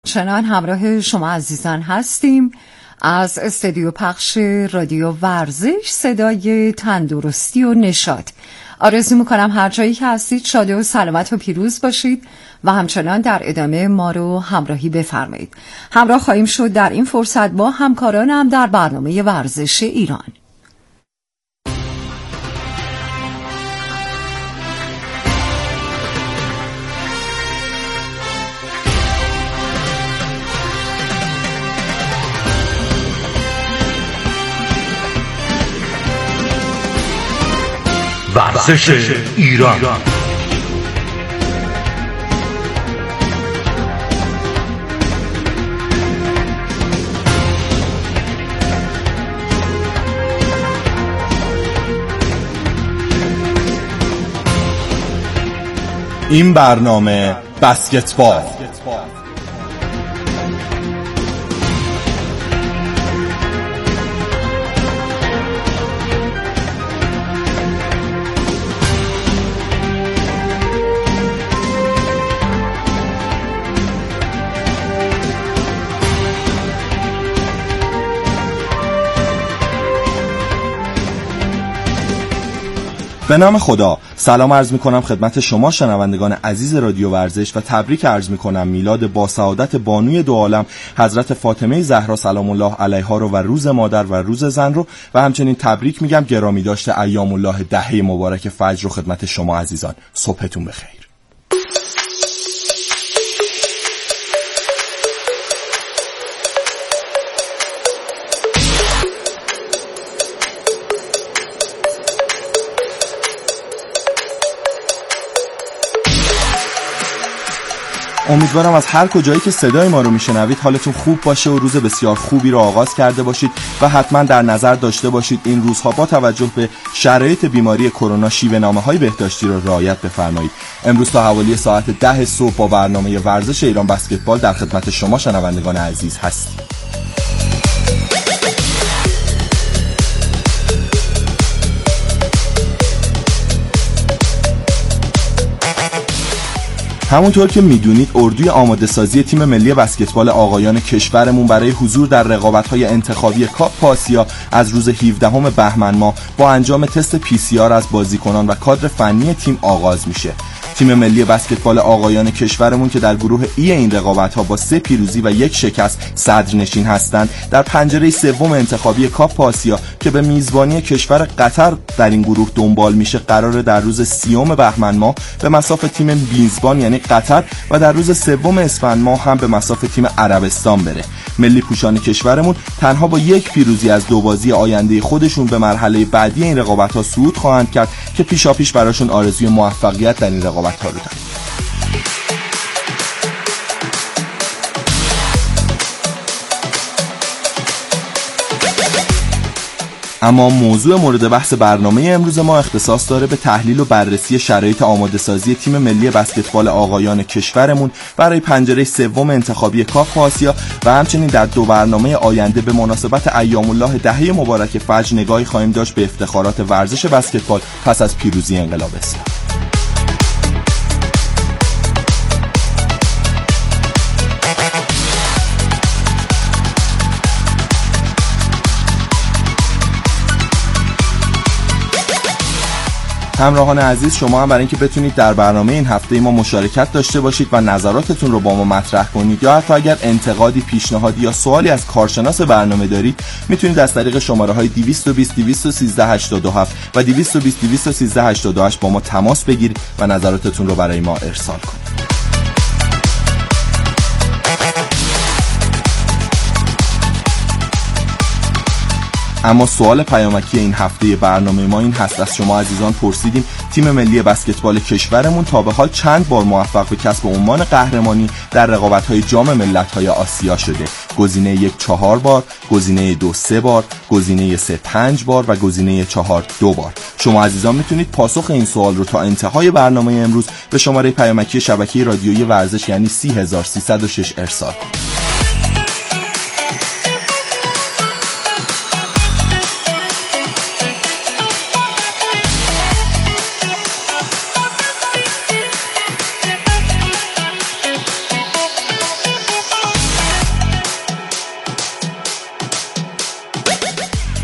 چنان همراه شما عزیزان هستیم از استودیو پخش رادیو ورزش، صدای تندرستی و نشاط. آرزو میکنم هر جایی که هستید شاد و سلامت و پیروز باشید و همچنان در ادامه ما رو همراهی بفرمایید. همراه خواهیم شد در این فرصت با همکارانم در برنامه ورزش ایران. ورزش ایران. این برنامه بسکتبال. به نام خدا، سلام عرض میکنم خدمت شما شنوندگان عزیز رادیو ورزش و تبریک عرض میکنم میلاد با سعادت بانوی دو عالم حضرت فاطمه زهرا سلام الله علیها رو و روز مادر و روز زن رو و همچنین تبریک میگم گرامی داشته ایام الله دهه مبارک فجر رو خدمت شما عزیزان. صبحتون بخیر. امیدوارم از هر کجایی که صدای ما رو میشنوید حالتون خوب باشه و روز بسیار خوبی رو آغاز کرده باشید و حتما در نظر داشته باشید این روزها با توجه به شرایط بیماری کرونا شیوه‌نامه‌های بهداشتی رو رعایت بفرمایید. امروز تا حوالی ساعت 10 صبح با برنامه ورزش ایران بسکتبال در خدمت شما شنوندگان عزیز هستیم. همونطور که میدونید اردوی آماده سازی تیم ملی بسکتبال آقایان کشورمون برای حضور در رقابت‌های انتخابی کاپ آسیا از روز 17 بهمن ماه با انجام تست PCR از بازیکنان و کادر فنی تیم آغاز میشه. تیم ملی بسکتبال آقایان کشورمون که در گروه ای این رقابت‌ها با 3 پیروزی و 1 شکست صدرنشین هستند، در پنجره سوم انتخابی کاپ آسیا که به میزبانی کشور قطر در این گروه دنبال میشه قراره در روز 30 بهمن ماه به مصاف تیم میزبان یعنی قطر و در روز 3 اسفند ماه هم به مصاف تیم عربستان بره. ملی پوشان کشورمون تنها با 1 پیروزی از 2 بازی آینده خودشون به مرحله بعدی این رقابت‌ها صعود خواهند کرد که پیشاپیش براشون آرزوی موفقیت در این رقابت‌ها رو داریم. اما موضوع مورد بحث برنامه امروز ما اختصاص داره به تحلیل و بررسی شرایط آماده سازی تیم ملی بسکتبال آقایان کشورمون برای پنجره سوم انتخابی کاپ آسیا و همچنین در 2 برنامه آینده به مناسبت ایام الله دهه مبارک فجر نگاهی خواهیم داشت به افتخارات ورزش بسکتبال پس از پیروزی انقلاب اسلام. همراهان عزیز، شما هم برای اینکه بتونید در برنامه این هفته ما مشارکت داشته باشید و نظراتتون رو با ما مطرح کنید یا حتی اگر انتقادی، پیشنهادی یا سوالی از کارشناس برنامه دارید میتونید از طریق شماره‌های 220 213 87 و 220 213 88 با ما تماس بگیرید و نظراتتون رو برای ما ارسال کنید. اما سوال پیامکی این هفته برنامه ما این هست: از شما عزیزان پرسیدیم تیم ملی بسکتبال کشورمون تا به حال چند بار موفق به کسب عنوان قهرمانی در رقابت‌های جام ملت‌های آسیا شده؟ گزینه 1 4 بار، گزینه 2 3 بار، گزینه 3 5 بار و گزینه 4 2 بار. شما عزیزان میتونید پاسخ این سوال رو تا انتهای برنامه امروز به شماره پیامکی شبکه رادیویی ورزش یعنی 30306 ارسال کنید.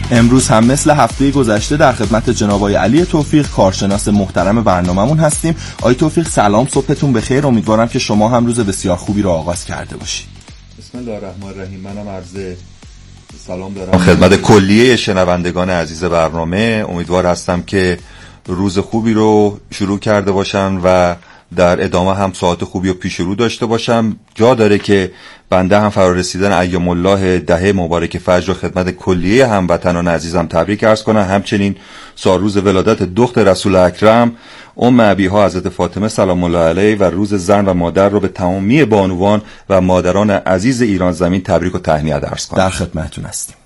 امروز هم مثل هفته گذشته در خدمت جناب آقای علی توفیق، کارشناس محترم برنامه‌مون هستیم. آقای توفیق سلام، صبحتون بخیر. امیدوارم که شما هم روز بسیار خوبی رو آغاز کرده باشید. بسم الله الرحمن الرحیم. منم عرض سلام دارم خدمت کلیه شنوندگان عزیز برنامه. امیدوار هستم که روز خوبی رو شروع کرده باشن و در ادامه هم ساعت خوبی و پیش رو داشته باشم. جا داره که بنده هم فرارسیدن ایام الله دهه مبارک فجر و خدمت کلیه هموطنان عزیزم تبریک عرض کنم. همچنین سالروز ولادت دختر رسول اکرم ام ابیها حضرت فاطمه سلام الله علیه و روز زن و مادر رو به تمامی بانوان و مادران عزیز ایران زمین تبریک و تهنیت عرض کنم. در خدمتتون هستیم.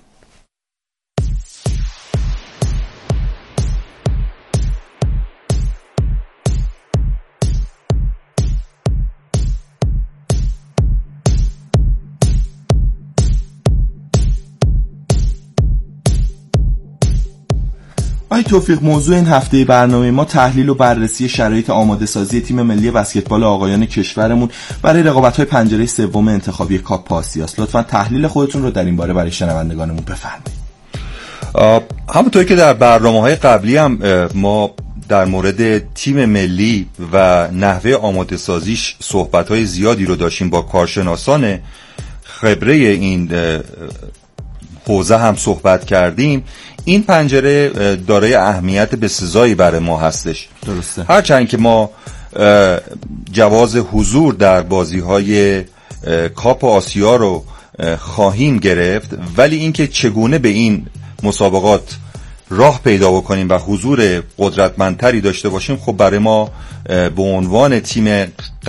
آقای توفیق، موضوع این هفته برنامه ما تحلیل و بررسی شرایط آماده سازی تیم ملی بسکتبال آقایان کشورمون برای رقابت‌های پنجره سوم انتخابی کاپ آسیا است. لطفاً تحلیل خودتون رو در این باره برای شنوندگانمون بفرمایید. همونطوری که در برنامه‌های قبلی هم ما در مورد تیم ملی و نحوه آماده سازیش صحبت‌های زیادی رو داشتیم با کارشناسان خبره این حوزه هم صحبت کردیم. این پنجره دارای اهمیت بسزایی برای ما هستش. درسته. هرچند که ما جواز حضور در بازی‌های کاپ آسیا رو خواهیم گرفت، ولی اینکه چگونه به این مسابقات راه پیدا بکنیم و حضور قدرتمندتری داشته باشیم، خب برای ما به عنوان تیم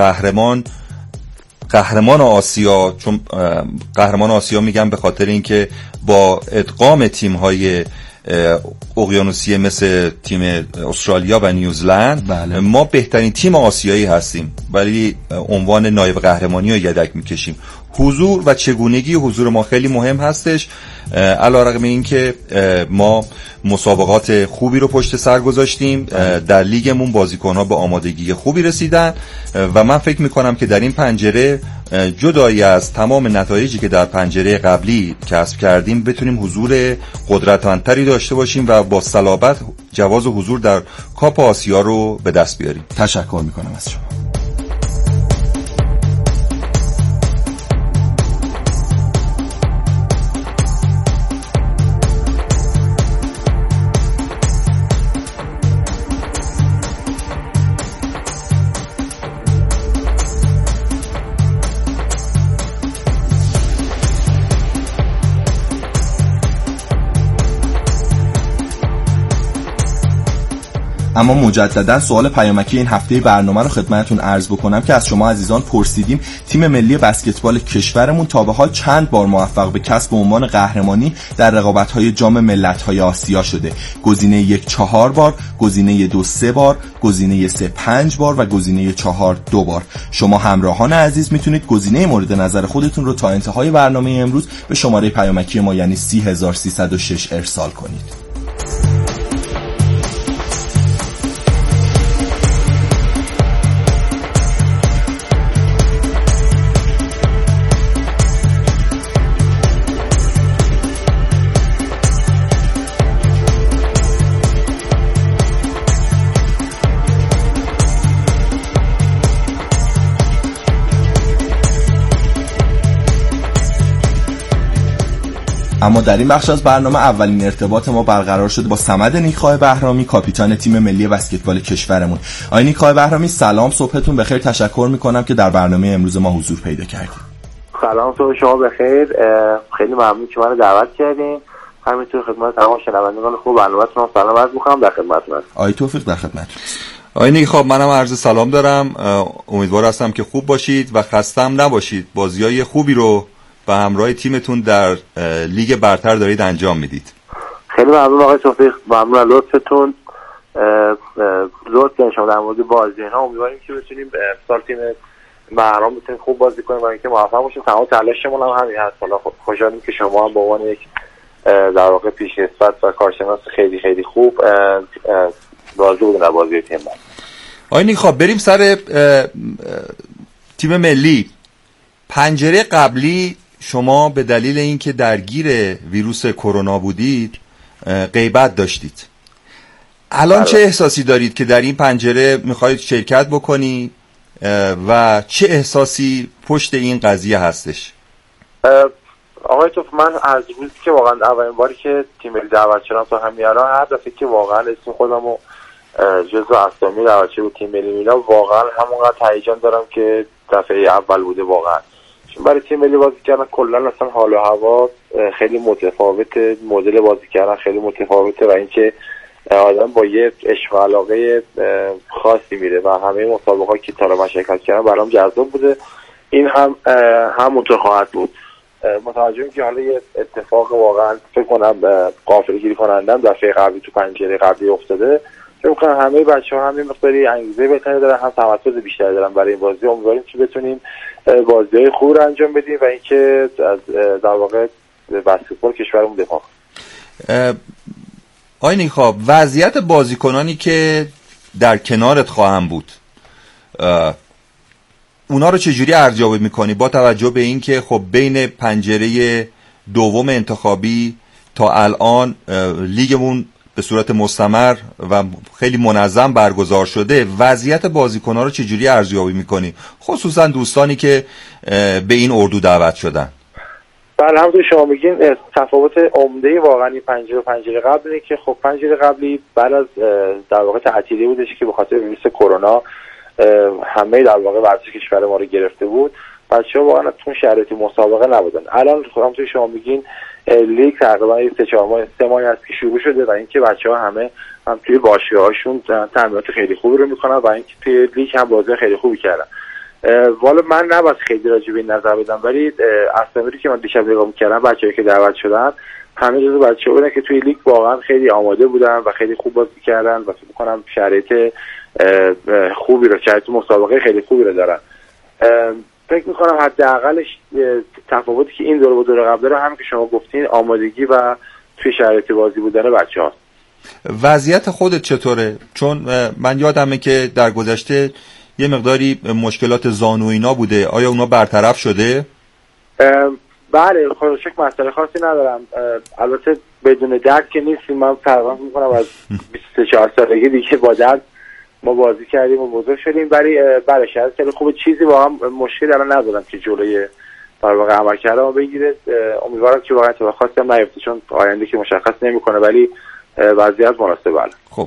قهرمان آسیا، چون قهرمان آسیا میگم به خاطر اینکه با ادغام تیم‌های اقیانوسیه مثل تیم استرالیا و نیوزلند، بله. ما بهترین تیم آسیایی هستیم، ولی عنوان نایب قهرمانی رو یدک میکشیم. حضور و چگونگی حضور ما خیلی مهم هستش. علیرغم اینکه ما مسابقات خوبی رو پشت سر گذاشتیم، در لیگمون بازیکن‌ها به آمادگی خوبی رسیدن و من فکر میکنم که در این پنجره جدایی از تمام نتایجی که در پنجره قبلی کسب کردیم بتونیم حضور قدرتمندتری داشته باشیم و با صلابت جواز حضور در کاپ آسیا رو به دست بیاریم. تشکر میکنم از شما. اما مجددا سوال پیامکی این هفته برنامه رو خدمتتون عرض بکنم که از شما عزیزان پرسیدیم تیم ملی بسکتبال کشورمون تا به حال چند بار موفق به کسب عنوان قهرمانی در رقابت‌های جام ملت‌های آسیا شده؟ گزینه 1 4 بار، گزینه 2 3 بار، گزینه 3 5 بار و گزینه 4 2 بار. شما همراهان عزیز میتونید گزینه مورد نظر خودتون رو تا انتهای برنامه امروز به شماره پیامکی ما یعنی 30306 ارسال کنید. اما در این بخش از برنامه اولین ارتباط ما برقرار شده با صمد نیکخواه بهرامی، کاپیتان تیم ملی بسکتبال کشورمون. آقای نیکخواه بهرامی سلام، صبحتون بخیر. تشکر میکنم که در برنامه امروز ما حضور پیدا کردید. سلام، صبح شما بخیر. خیلی ممنون که منو دعوت کردین. همینطور خدمت تمام شنوندگان خوب برنامه‌تون سلام عرض می‌کنم. در خدمتتون هستم. آقای توفیق در خدمتتون. آقای نیکخواه منم عرض سلام دارم. امیدوار هستم که خوب باشید و خسته‌ام نباشید. بازی‌های خوبی رو و همراه تیمتون در لیگ برتر دارید انجام میدید. خیلی ممنون آقای توفیق، ممنون از لطفتون. لطف شما در مورد بازی‌ها. امیدواریم که بتونیم امسال تیم بهرام بتونیم خوب بازی کنیم و اینکه موفق باشیم. تمام تلاشمون هم همین هست. حالا خوشحالیم که شما هم به عنوان یک در واقع پیشکسوت و کارشناس خیلی خیلی خوب راضی بودین از بازی تیم. آقای نیکخواه بریم سر تیم ملی. پنجره قبلی شما به دلیل اینکه درگیر ویروس کرونا بودید غیبت داشتید. الان چه احساسی دارید که در این پنجره میخواید شرکت بکنی و چه احساسی پشت این قضیه هستش؟ آقای توف، من از روزی که واقعا اولین باری که تیم ملی دعوت شدم تا همین الان، هر دفعه که واقعا اسم خودم و جزو اسامی دعوت شده به تیم ملی میلان، واقعا همونقدر هیجان دارم که دفعه اول بوده واقعا. چون برای تیم ملی بازی کردن کلا اصلا حال و هوا خیلی متفاوته، مدل بازی کردن خیلی متفاوته و اینکه آدم با یه عشق و علاقه خاصی میره و همه مسابقه‌ها که تا الان شرکت کردم برام جذاب بوده. این هم همونطور خواهد بود. متوجهم که حالا یه اتفاق واقعا فکر کنم غافلگیری کنندم دفعه قبلی تو پنجره قبلی افتاده. فکر کنم همه بچه‌ها هم مقداری انگیزه بهتری دارن، هم تمرکز بیشتری دارن برای این بازی. امیدواریم که بتونیم بازی‌های خوب رو انجام بدیم و اینکه از در واقع بسکتبال کشورمون دفاع کنیم. آقای نیکا، وضعیت بازیکنانی که در کنارت خواهم بود اونا رو چجوری ارزیابی میکنی با توجه به این که خب بین پنجره دوم انتخابی تا الان لیگمون به صورت مستمر و خیلی منظم برگزار شده، وضعیت بازیکن‌ها رو چجوری ارزیابی میکنی، خصوصا دوستانی که به این اردو دعوت شدن؟ بله، همونطور شما میگین تفاوت عمده واقعا این پنجره قبل اینه که خب پنجره قبلی بعد از در واقع تعطیلی بودش که به خاطر ویروس کرونا همه در واقع ورزش کشور ما رو گرفته بود. بچه‌ها واقعا تو شرایط مسابقه نبودن. الان همونطور شما میگین لیگ تقریبا 3 ماه است که شروع شده و اینکه بچه‌ها همه هم توی باشگاه‌هاشون تمرینات خیلی خوبی رو میکنن و اینکه توی لیگ هم بازی خیلی خوبی کردن. والا من نباید خیلی راجع به این نظر بدم، ولی اسامی که من دیشب نگاه می‌کردم بچه‌ای که دعوت شدن همه جزو بچه‌ها بودن که توی لیگ واقعا خیلی آماده بودن و خیلی خوب بازی کردن و فکر می‌کنم شرایط خوبی رو، شرایط مسابقه خیلی خوبی رو دارن. فکر می‌کنم حداقلش تفاوتی که این دور با دور قبل داره، همین که شما گفتین، آمادگی و توی شرایط بازی بودن بچه‌ها. وضعیت خودت چطوره؟ چون من یادمه که در گذشته یه مقداری مشکلات زانو اینا بوده، آیا اونا برطرف شده؟ بله، خودشک مسئله خاصی ندارم. البته بدون درد که نیستیم. من فرض میکنم از 24 سالگی دیگه با درد ما بازی کردیم و بزرگ شدیم، ولی بله شاید خیلی خوبه، چیزی واقعا مشکلی الان ندارم که جلوی در واقع عمل کردم بگیره. امیدوارم که واقعا اتفاق خاصی هم نیفته، چون آینده که مشخص نمیکنه، ولی وضعیت مناسبه. بله. خب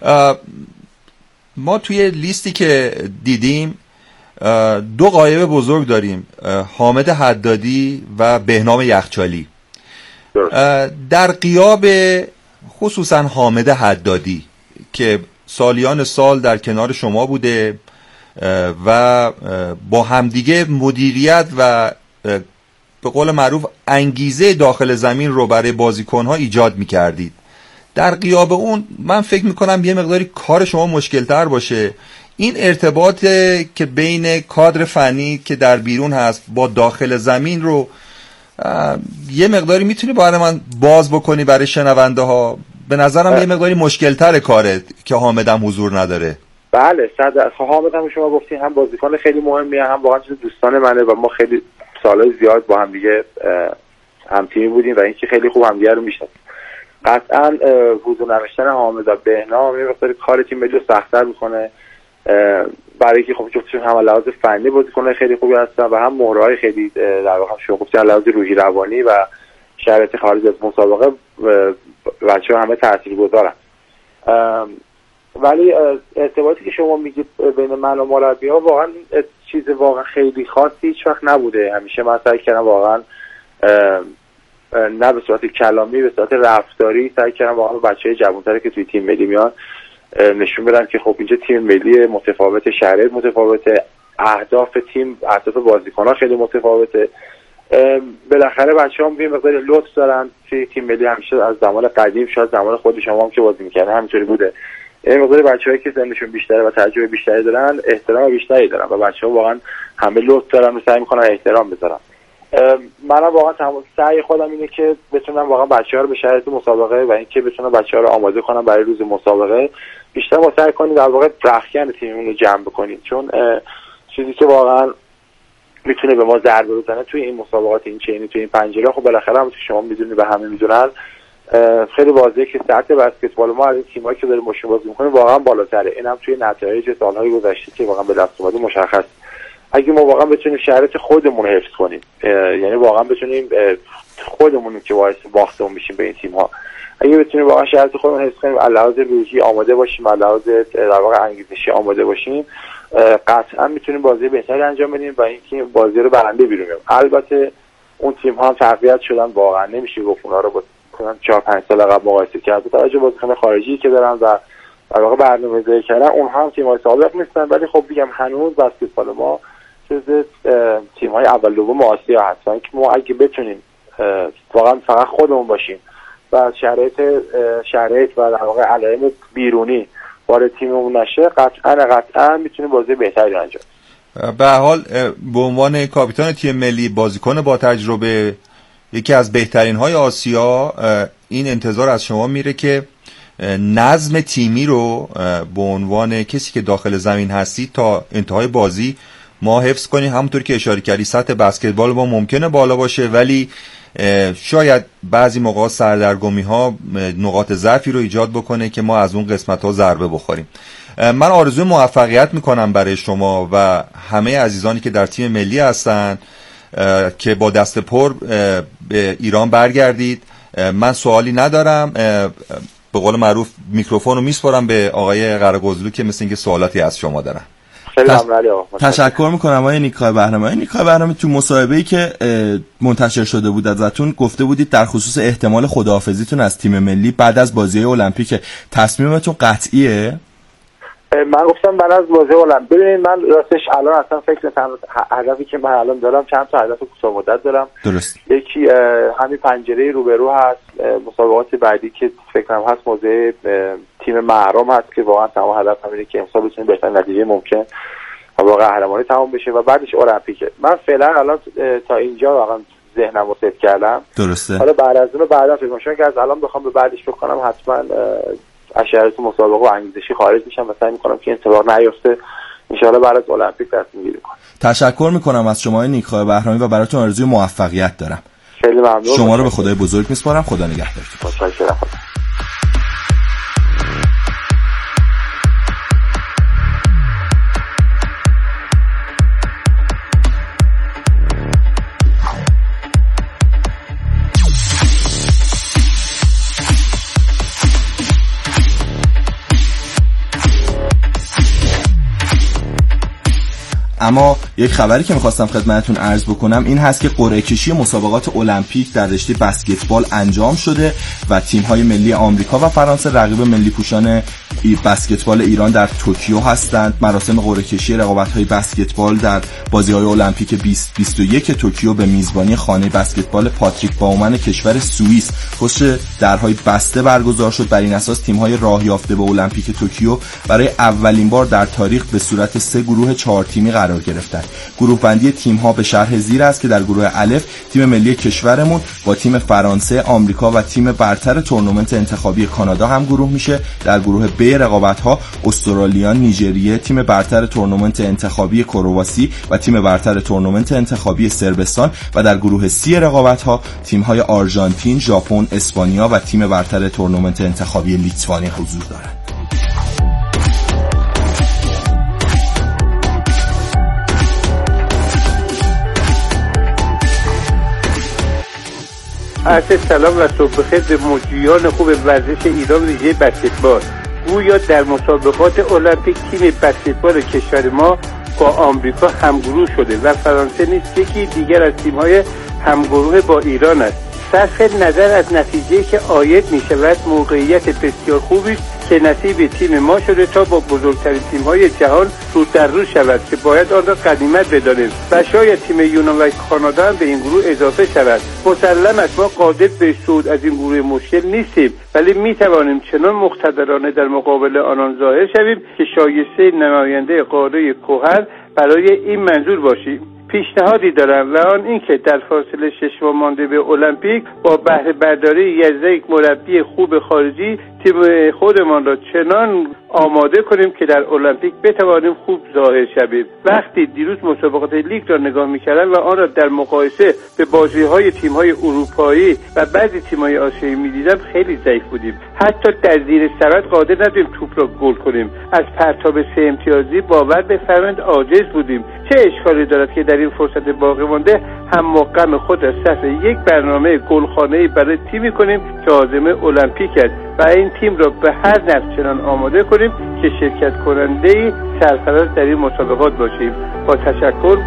ما توی لیستی که دیدیم 2 غایب بزرگ داریم، حامد حدادی و بهنام یخچالی. در غیاب خصوصا حامد حدادی که سالیان سال در کنار شما بوده و با همدیگه مدیریت و به قول معروف انگیزه داخل زمین رو برای بازیکن‌ها ایجاد می‌کردید، در غیاب اون من فکر میکنم یه مقداری کار شما مشکلتر باشه. این ارتباط که بین کادر فنی که در بیرون هست با داخل زمین رو یه مقداری میتونی برای من باز بکنی برای شنونده ها؟ به نظرم یه مقداری مشکلتر کاره که حامدم حضور نداره. بله، حامد هم شما گفتین هم بازیکن خیلی مهمیه، هم واقعا دوستان منه و ما خیلی سالای زیاد با هم دیگه هم تیمی بودیم و اینکه خیلی خوب هم دیگه رو میشناسیم. قطعا حضور نداشتن حامد و بهنام یه مقدار کار تیم ملی رو سخت‌تر میکنه، برای اینکه خب جفتشون هم لحاظ فنی بازیکن‌های خیلی خوبی هستن و هم مهرهای خیلی در واقع شما گفتین لحاظ روحی روانی و شرایط خارج از مسابقه بچه‌ها همه تاثیرگذارن. ولی ارتباطی که شما میگید بین من و مربی‌ها واقعا چیز واقعا خیلی خاصی هیچ وقت نبوده. همیشه من سعی کردم واقعا نه به صورت کلامی، به صورت رفتاری سعی کردم واقعا بچه‌های جوان‌تری که توی تیم ملی میان نشون بدم که خب اینجا تیم ملی متفاوته، شرایط متفاوته، اهداف تیم، اهداف بازیکن‌ها خیلی متفاوته. بالاخره بچه‌ها یه مقدار لطف دارن توی تیم ملی، همیشه از زمان قدیم، شاید زمان خود شما هم که بازی می‌کردن همینطوری بوده. این مقدار بچه‌هایی که سنشون بیشتره و تجربه بیشتری دارن احترام بیشتری دارن و بچه‌ها واقعا همه لطف دارن و سعی می‌کنن احترام بذارن. منم واقعا سعی خودم اینه که بتونم واقعا بچه‌ها رو به شرایط مسابقه و اینکه بتونم بچه‌ها رو آماده کنم برای روز مسابقه. بیشتر ما سعی کنیم در واقع رختکن تیممون رو جمع بکنیم، چون چیزی که واقعا میتونه به ما ضربه بزنه توی این مسابقات این چینی توی این پنجره، خب بالاخره هم شما میدونید و همه میدونن خیلی واضحه که سطح بسکتبال ما از این تیمایی که داره ماشین بازی میکنه واقعا بالاتره. اینم توی نتایج سالهای گذشته که واقعا به دست اومده مشخص. اگه ما واقعا بتونیم شرایط خودمون رو حفظ کنیم، یعنی واقعا بتونیم خودمون که باعث باختمون میشیم به این تیم‌ها، اگه بتونیم واقعا شرایط خودمون حفظ کنیم، علاوه روحی آماده باشیم، علاوه در واقع انگیزشی آماده باشیم، قطعا میتونیم بازی بهتری انجام بدیم و اینکه بازی رو برنده بیرون بیاریم. البته اون تیم‌ها هم تقویت شدن، واقعا نمیشه گفت اونا رو با 4-5 سال قبل مقایسه کرد. با توجه به بازیکن خارجی که دارن و در واقع برنامه‌ریزی کردن، اونها هم تیم‌های سابق نیستن، ولی خب میگم هنوز بسکتبال ما جز تیم‌های اول دوم آسیا هستن که ما اگه بتونیم واقعا فقط خودمون باشیم و شرایط و در واقع علائم بیرونی وارد تیممون نشه، قطعا میتونیم بازی بهتری انجام بدیم. به هر حال به عنوان کاپیتان تیم ملی، بازیکن با تجربه، یکی از بهترین های آسیا، این انتظار از شما میره که نظم تیمی رو به عنوان کسی که داخل زمین هستی تا انتهای بازی ما حفظ کنیم. همونطور که اشاره کردی سطح بسکتبال ما ممکنه بالا باشه، ولی شاید بعضی موقع سردرگمی ها نقاط ضعفی رو ایجاد بکنه که ما از اون قسمت ها ضربه بخوریم. من آرزوی موفقیت میکنم برای شما و همه عزیزانی که در تیم ملی هستن که با دست پر به ایران برگردید. من سوالی ندارم، به قول معروف میکروفون رو میسپارم به آقای قره‌گزلو که مثل اینکه سوالاتی از شما دارن. تشکر میکنم آقای نیکای بهرامی. آقای نیکای بهرامی، تو مصاحبه‌ای که منتشر شده بود ازتون گفته بودید در خصوص احتمال خداحافظیتون از تیم ملی بعد از بازی المپیک، تصمیمتون قطعیه؟ من گفتم بعد از بازی المپیک. ببینید من راستش الان اصلا فکر هدفی که من الان دارم چند تا هدف کوتاه مدت دارم. درست. یکی همین پنجره روبرو هست، مسابقات بعدی که فکرم هست موضوع تیم محرم هست که واقعا تمام هدف همینه که امسال بتونیم بهترین نتیجه ممکن و با قهرمانی تمام بشه و بعدش المپیکه. من فعلا الان تا اینجا واقعا ذهنمو ست کردم. درسته. حالا بعد از اون بعدا فکر کنم که از الان بخوام به بعدش فکر کنم حتما از شرایط مسابقه و انگیزشی خارج میشم و سعی میکنم که اتفاق نیفته. ان شاءالله بعد از المپیک تصمیم گیری کنم. تشکر میکنم از شما نیکای بهرامی و براتون آرزوی موفقیت دارم. خیلی ممنون. شما رو به خدای بزرگ میسپارم. خدا نگهدارتون. متشکرم. اما یک خبری که میخواستم خدمتتون عرض بکنم این هست که قرعه کشی مسابقات المپیک در رشته بسکتبال انجام شده و تیم‌های ملی آمریکا و فرانسه رقیب ملی پوشان بسکتبال ایران در توکیو هستند. مراسم قرعه کشی رقابت‌های بسکتبال در بازی‌های المپیک 2021 توکیو به میزبانی خانه بسکتبال پاتریک باومن کشور سوئیس پشت درهای بسته برگزار شد. بر این اساس تیم‌های راه یافته به المپیک توکیو برای اولین بار در تاریخ به صورت 3 گروه 4 تیمی قرار گرفتند. گروه بندی تیم‌ها به شرح زیر است که در گروه الف تیم ملی کشورمون با تیم فرانسه، آمریکا و تیم برتر تورنمنت انتخابی کانادا هم گروه میشه. در گروه ب رقابت‌ها استرالیا، نیجریه، تیم برتر تورنمنت انتخابی کرواسی و تیم برتر تورنمنت انتخابی صربستان و در گروه سی رقابت‌ها تیم‌های آرژانتین، ژاپن، اسپانیا و تیم برتر تورنمنت انتخابی لیتوانی حضور دارند. عرض سلام و صبح بخیر به مجریان خوب ورزش ایران ویژه بسکتبال. گویا در مسابقات المپیک تیم بسکتبال کشور ما با آمریکا همگروه شده و فرانسه نیز یکی دیگر از تیم‌های همگروه با ایران است. صرف نظر از نتیجه‌ای که عاید می‌شود، موقعیت بسیار خوبی است که نصیب تیم ما شده تا با بزرگترین تیم‌های جهان رو در رو شود که باید آن را غنیمت بدانیم و شاید تیم یونان و کانادا هم به این گروه اضافه شود. مسلم است ما قادر به صعود از این گروه مشکل نیستیم، ولی می‌توانیم چنان مقتدرانه در مقابل آنان ظاهر شویم که شایسته نماینده قاره کهن برای این منظور باشیم. پیشنهادی دارم و آن این که در فاصله 6 ماه مانده به المپیک با بهره برداری یک مربی خوب خارجی تیم خودمان را چنان آماده کنیم که در المپیک بتوانیم خوب ظاهر شویم. وقتی دیروز مسابقات لیگ را نگاه می‌کردم و آن را در مقایسه به بازی‌های تیم‌های اروپایی و بعضی تیم‌های آسیایی می‌دیدم خیلی ضعیف بودیم. حتی در زیر سرعت قادر نبودیم توپ را گل کنیم. از پرتاب 3 امتیازی باور بفرمایید عاجز بودیم. چه اشکالی دارد که در این فرصت باقی مانده هم غم خود را صرف یک برنامه گلخانه‌ای برای تیمی کنیم که عازم المپیک است و این تیم را به هر نحو چنان آماده کنیم که شرکت کننده‌ای سرفراز در این مسابقات باشیم. با تشکر.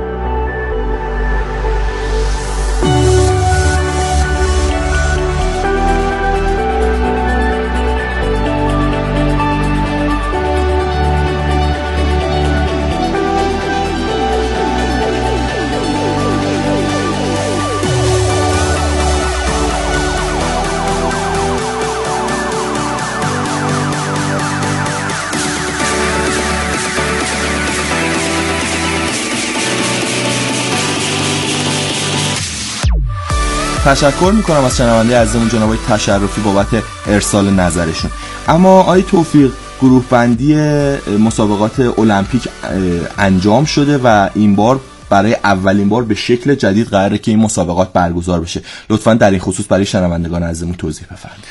تشکر میکنم از شنونده عزیزمون جناب آقای تشرفی بابت ارسال نظرشون. اما آقای توفیق، گروه بندی مسابقات المپیک انجام شده و این بار برای اولین بار به شکل جدید قراره که این مسابقات برگزار بشه. لطفاً در این خصوص برای شنوندگان عزیزمون توضیح بفرمایید.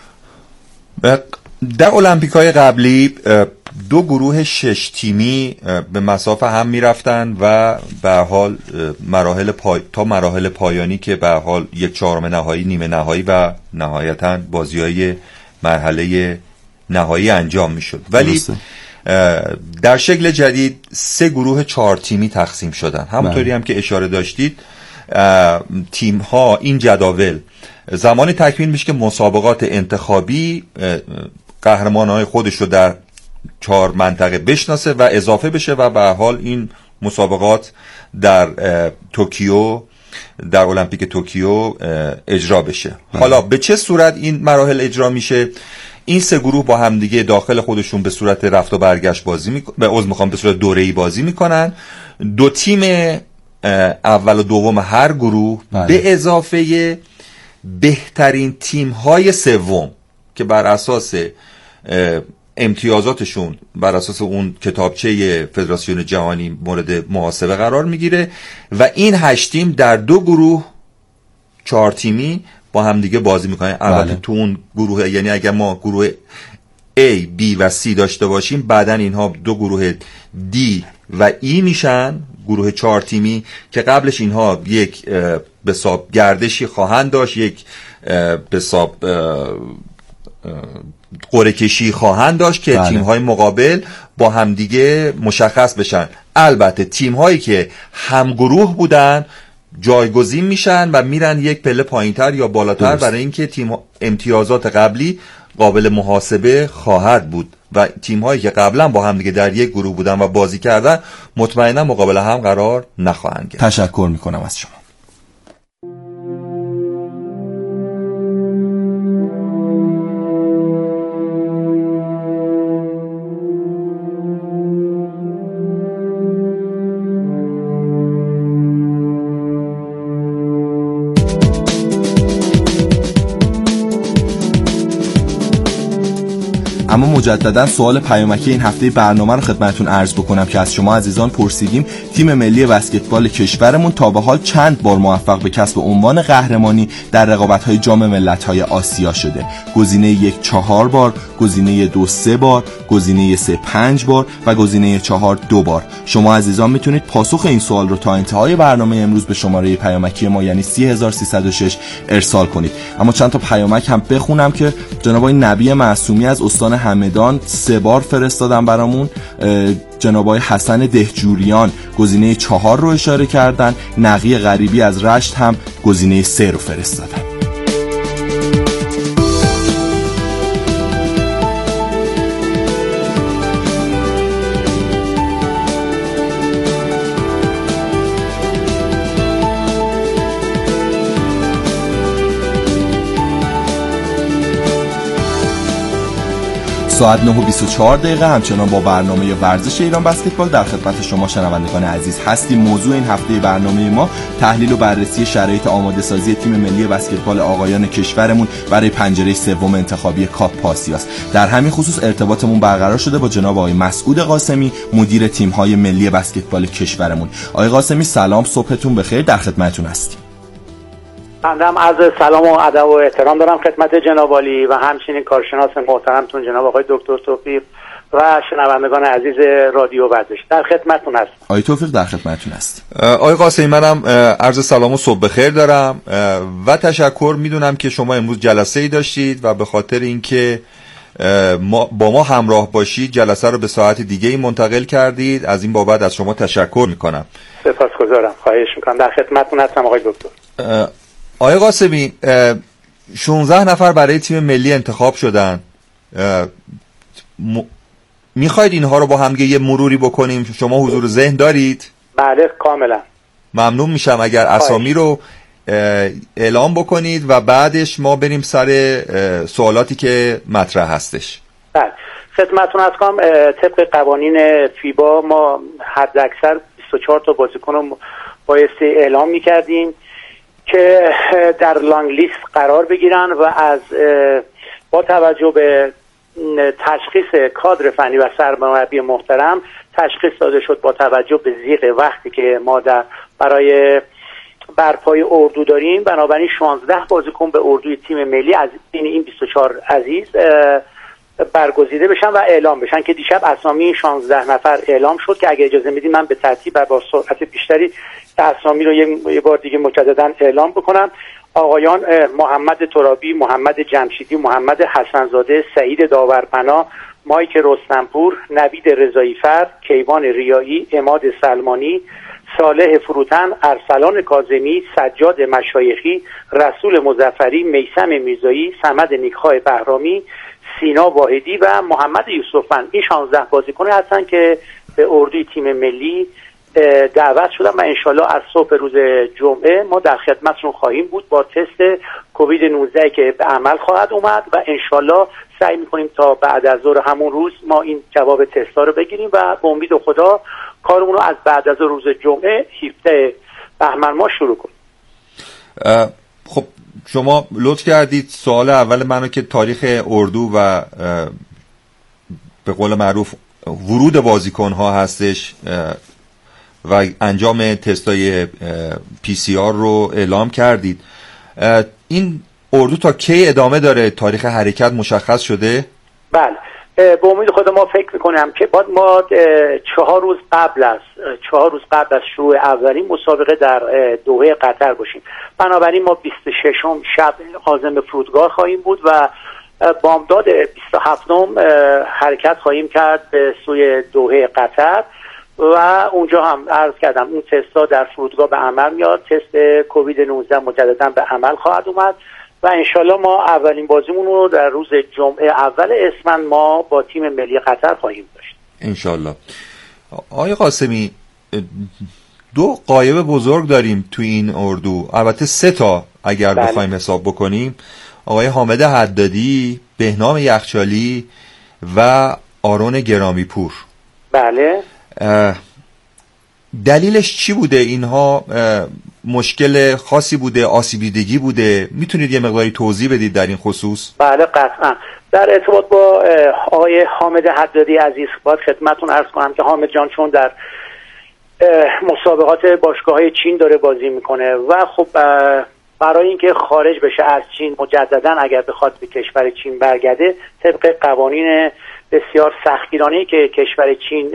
در المپیک‌های قبلی 2 گروه 6 تیمی به مسافه هم میرفتن و به حال تا مراحل پایانی که به حال 1/4 نهایی، نیمه نهایی و نهایتاً بازی‌های مرحله نهایی انجام میشد. ولی در شکل جدید 3 گروه 4 تیمی تقسیم شدن. همونطوری هم که اشاره داشتید تیم‌ها این جداول زمانی تکمیل میشه که مسابقات انتخابی قهرمان‌های خودش رو در 4 منطقه بشناسه و اضافه بشه و به حال این مسابقات در توکیو، در المپیک توکیو اجرا بشه. حالا به چه صورت این مراحل اجرا میشه؟ این 3 گروه با هم دیگه داخل خودشون به صورت رفت و برگشت به صورت دوره‌ای بازی میکنن. 2 تیم اول و دوم هر گروه به اضافه بهترین تیم‌های سوم که بر اساس امتیازاتشون بر اساس اون کتابچه فدراسیون جهانی مورد محاسبه قرار میگیره و این 8 تیم در 2 گروه 4 تیمی با هم دیگه بازی میکنن. البته تو اون گروه، یعنی اگر ما گروه A، B و C داشته باشیم، بعدن اینها 2 گروه D و E میشن، گروه 4 تیمی که قبلش اینها یک به حساب گردشی خواهند داشت، یک به حساب قرعه کشی خواهند داشت که تیم‌های مقابل با همدیگه مشخص بشن. البته تیم‌هایی که همگروه بودن جایگزین میشن و میرن یک پله پایینتر یا بالاتر برای اینکه تیم امتیازات قبلی قابل محاسبه خواهد بود و تیم‌هایی که قبلا با هم دیگه در یک گروه بودن و بازی کردن مطمئنا مقابل هم قرار نخواهند گرفت. تشکر میکنم از شما. اما مجددا سوال پیامکی این هفته برنامه رو خدمتتون عرض بکنم که از شما عزیزان پرسیدیم تیم ملی بسکتبال کشورمون تا به حال چند بار موفق به کسب عنوان قهرمانی در رقابت‌های جام ملت‌های آسیا شده؟ گزینه 1 4 بار، گزینه 2 3 بار، گزینه 3 5 بار و گزینه 4 2 بار. شما عزیزان میتونید پاسخ این سوال رو تا انتهای برنامه امروز به شماره پیامکی ما یعنی 30306 ارسال کنید. اما چند تا پیامک هم بخونم که جناب آقای نبی معصومی از استان همدان 3 بار فرستادن برامون. جناب آقای حسن دهجوریان گزینه 4 رو اشاره کردن. نقی غریبی از رشت هم گزینه 3 رو فرستادن. ساعت 9:24 همچنان با برنامه ورزش ایران بسکتبال در خدمت شما شنوندگان عزیز هستیم. موضوع این هفته برنامه ما تحلیل و بررسی شرایط آماده سازی تیم ملی بسکتبال آقایان کشورمون برای پنجره سوم انتخابی کاپ آسیاست. در همین خصوص ارتباطمون برقرار شده با جناب آقای مسعود قاسمی، مدیر تیم‌های ملی بسکتبال کشورمون. آقای قاسمی سلام، صبحتون بخیر، در خدمتتون هستیم. بنده عرض سلام و ادب و احترام دارم خدمت جناب عالی و همچنین کارشناس محترمتون جناب آقای دکتر توفیق و شنوندگان عزیز رادیو ورزش. در خدمتتون هستم. آقای توفیق در خدمتتون هستیم. آقای قاسمی منم عرض سلام و صبح بخیر دارم و تشکر. میدونم که شما امروز جلسه‌ای داشتید و به خاطر اینکه با ما همراه باشید جلسه رو به ساعت دیگه‌ای منتقل کردید. از این بابت از شما تشکر میکنم. سپاسگزارم. خواهش میکنم. در خدمتتون هستم آقای دکتر. آقای قاسمی 16 نفر برای تیم ملی انتخاب شدن. میخواید اینها رو با هم یه مروری بکنیم؟ شما حضور ذهن دارید؟ بله کاملا. ممنون میشم اگر اسامی رو اعلام بکنید و بعدش ما بریم سر سوالاتی که مطرح هستش. بله خدمتتون هستم. طبق قوانین فیبا ما حد اکثر 24 تا بازیکن رو بایستی اعلام میکردیم که در لانگ لیست قرار بگیرن و از با توجه به تشخیص کادر فنی و سرمربی محترم تشخیص داده شد با توجه به ضیق وقتی که ما برای برپای اردو داریم، بنابراین 16 بازیکن به اردوی تیم ملی از این 24 عزیز برگزیده بشن و اعلام بشن که دیشب اسامی 16 نفر اعلام شد که اگه اجازه میدید من به ترتیب و با سرعت بیشتری اسامی رو یه بار دیگه مجددا اعلام بکنم. آقایان محمد ترابی، محمد جمشیدی، محمد حسنزاده، سعید داورپنا، مایک رستمپور، نوید رضایی‌فر، کیوان ریایی، عماد سلمانی، صالح فروتن، ارسلان کاظمی، سجاد مشایخی، رسول مظفری، میثم میرزایی، صمد نیکخواه بهرامی، سینا واحدی و محمد یوسفن. این 16 بازیکن هستن که به اردوی تیم ملی دعوت شدن و انشالله از صبح روز جمعه ما در خدمتشون خواهیم بود با تست کووید 19 که به عمل خواهد اومد و انشالله سعی میکنیم تا بعد از ظهر همون روز ما این جواب تستا رو بگیریم و به امید خدا کارمون رو از بعد از روز جمعه 17 بهمن ما شروع کنیم. خب شما لطف کردید سوال اول منو که تاریخ اردو و به قول معروف ورود بازیکن ها هستش و انجام تستای PCR رو اعلام کردید. این اردو تا کی ادامه داره؟ تاریخ حرکت مشخص شده؟ بله به امید خدا ما فکر میکنم که بعد ما 4 روز قبل از شروع اولین مسابقه در دوحه قطر باشیم. بنابراین ما 26م شب عازم فرودگاه خواهیم بود و بامداد 27م حرکت خواهیم کرد به سوی دوحه قطر و اونجا هم عرض کردم اون تستا در فرودگاه به عمل میاد. تست کووید 19 مجددا به عمل خواهد اومد و انشالله ما اولین بازیمون رو در روز جمعه اول اسفند ما با تیم ملی قطر خواهیم داشت انشالله. آقای قاسمی 2 غایب بزرگ داریم تو این اردو، البته 3 تا اگر بخوایم حساب بکنیم، آقای حامد حدادی، بهنام یخچالی و آرون گرامی پور. بله دلیلش چی بوده؟ اینها مشکل خاصی بوده، آسیب دیدگی بوده؟ میتونید یه مقداری توضیح بدید در این خصوص؟ بله قطعا. در ارتباط با آقای حامد حدادی عزیز باید خدمتون عرض کنم که حامد جان چون در مسابقات باشگاه‌های چین داره بازی میکنه و خب برای اینکه خارج بشه از چین مجددا اگر بخواد به کشور چین برگرده طبق قوانین بسیار سختگیرانه‌ای که کشور چین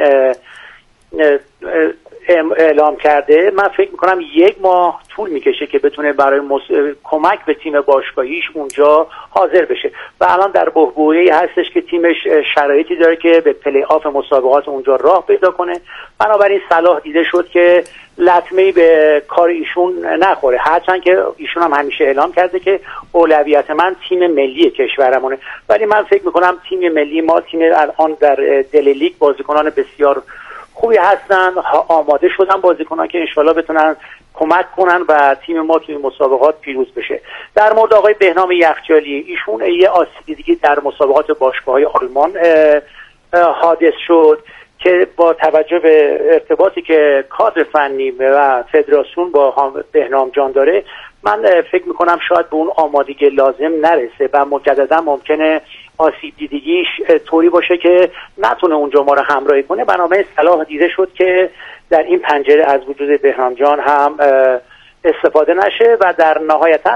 اعلام کرده، من فکر میکنم 1 ماه طول میکشه که بتونه برای کمک به تیم باشگاهیش اونجا حاضر بشه و الان در بحبوحه‌ای هستش که تیمش شرایطی داره که به پلی آف مسابقات اونجا راه پیدا کنه. بنابراین صلاح دیده شد که لطمه‌ای به کار ایشون نخوره، هرچند که ایشون هم همیشه اعلام کرده که اولویت من تیم ملی کشورمونه، ولی من فکر میکنم تیم ملی ما تیم الان در دل لیگ بازیکنان بسیار خوبی هستن، آماده شدن بازیکنان که انشالله بتونن کمک کنن و تیم ما توی مسابقات پیروز بشه. در مورد آقای بهنام یخچالی، ایشون یه آسیب دیدگی در مسابقات باشگاه‌های آلمان حادث شد که با توجه به ارتباطی که کادر فنی و فدراسیون با بهنام جان داره، من فکر میکنم شاید به اون آمادگی لازم نرسه و مجددا ممکنه آسیب دیدگیش طوری باشه که نتونه اونجا ما رو همراهی کنه. بنابراین صلاح دیده شد که در این پنجره از وجود بهنام جان هم استفاده نشه و در نهایتا